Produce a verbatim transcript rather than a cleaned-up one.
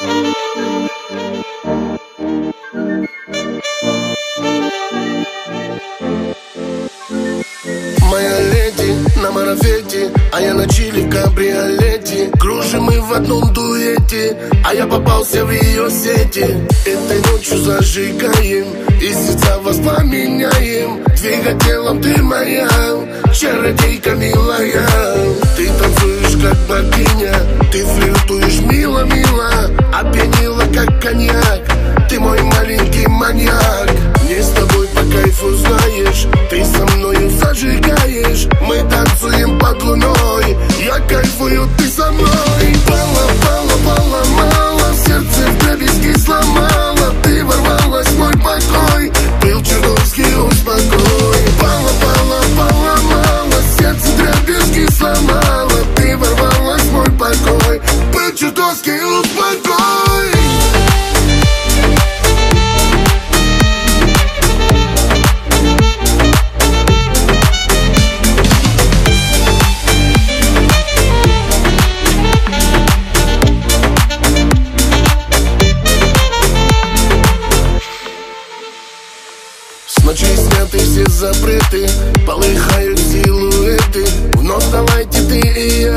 Моя леди на марафете, а я на чили в кабриолете. Кружим мы в одном дуэте, а я попался в ее сети. Этой ночью зажигаем и сердца воспламеняем. Двигай телом, ты моя чародейка милая. Ты танцуешь как богиня, ты флиртуешь мило-мило, опьянила как коньяк, ты мой маленький маньяк. Мне с тобой по кайфу, знаешь, ты со мною зажигаешь. Мы танцуем под луной, я кайфую, ты со мной. Пала, пала, пала, мало, сердце вдребезги сломала. Ты ворвалась в мой покой, был чертовски успокой. Пала, пала, пала, мало, сердце вдребезги сломала. Ты ворвалась в мой покой, был чертовски успокой. Ночи сняты все запреты, полыхают силуэты. Вновь давайте ты и я